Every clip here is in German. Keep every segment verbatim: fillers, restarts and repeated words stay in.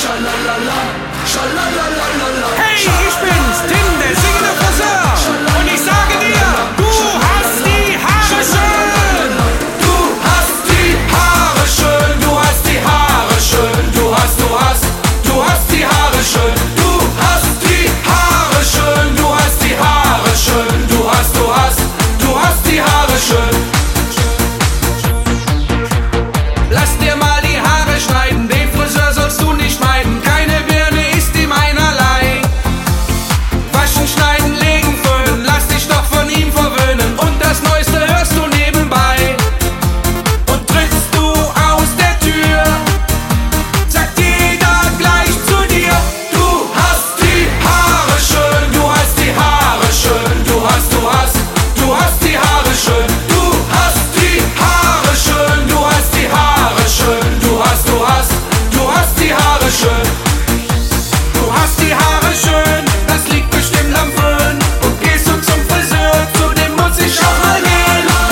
Hey, ich bin's, Tim, der singende Friseur. Und ich sage dir, du hast die Haare schön. Du hast die Haare schön, du hast die Haare schön, du hast, du hast, du hast die Haare schön. Du hast die Haare schön, du hast die Haare schön, du hast, du hast, du hast die Haare schön. Lass dir mal die Haare schneiden, den Friseur sollst du nicht meiden. Keine Birne ist ihm einerlei. Waschen, schneiden, legen, föhnen, lass dich doch von ihm verwöhnen. Und das Neueste hörst du nebenbei. Und trittst du aus der Tür, sagt jeder gleich zu dir: Du hast die Haare schön, du hast die Haare schön, du hast, du hast, du hast die Haare schön. Du hast die Haare schön, du hast die Haare schön, du hast, du hast, du hast die Haare schön. Du hast die Haare schön, das liegt bestimmt am Föhn. Und gehst du zum Friseur, zu dem muss ich auch mal gehen.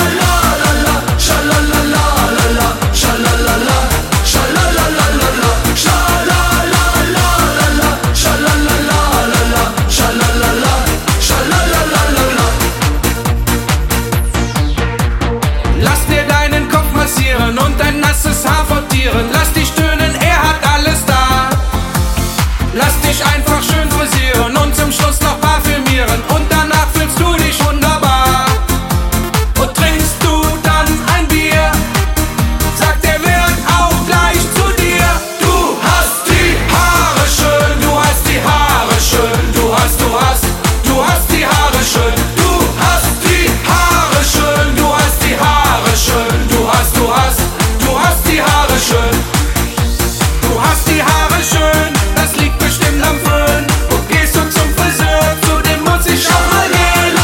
Lass dir deinen Kopf massieren und dein nasses Haar fottieren. Lass dich tönen, er hat alles da. Lass dich einfach schön frisieren und zum Schluss noch parfümieren. Und danach fühlst du dich wunderbar. Und trinkst du dann ein Bier, sagt der Wirt auch gleich zu dir: Du hast die Haare schön, du hast die Haare schön, du hast, du hast, du hast die Haare schön. Du hast die Haare schön, du hast die Haare schön, du hast, du hast, du hast die Haare schön. Du hast die Haare schön, das liegt bestimmt am Föhn. Und gehst du zum Friseur, zu dem muss ich auch mal gehen.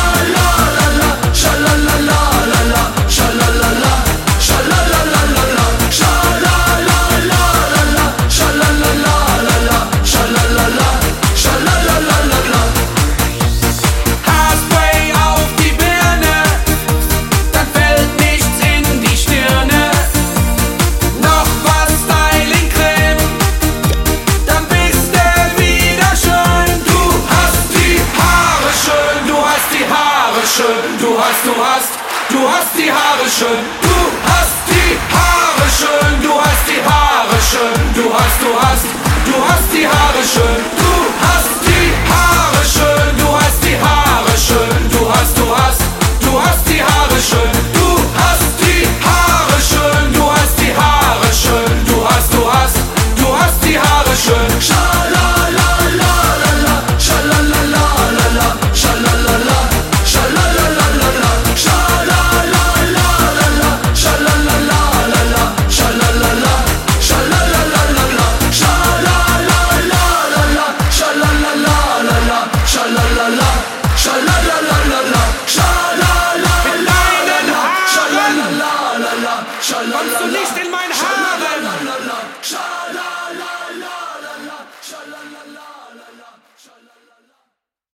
Haarspray auf die Birne, dann fällt nichts in die Stirne. Noch was Styling-Creme, dann bist du wieder schön. Du hast die Haare schön, du hast die Haare schön, du hast, du hast, du hast die Haare schön. Du hast die Haare schön, du hast die Haare schön, du hast, du hast, du hast die Haare schön. Du hast die Haare schön.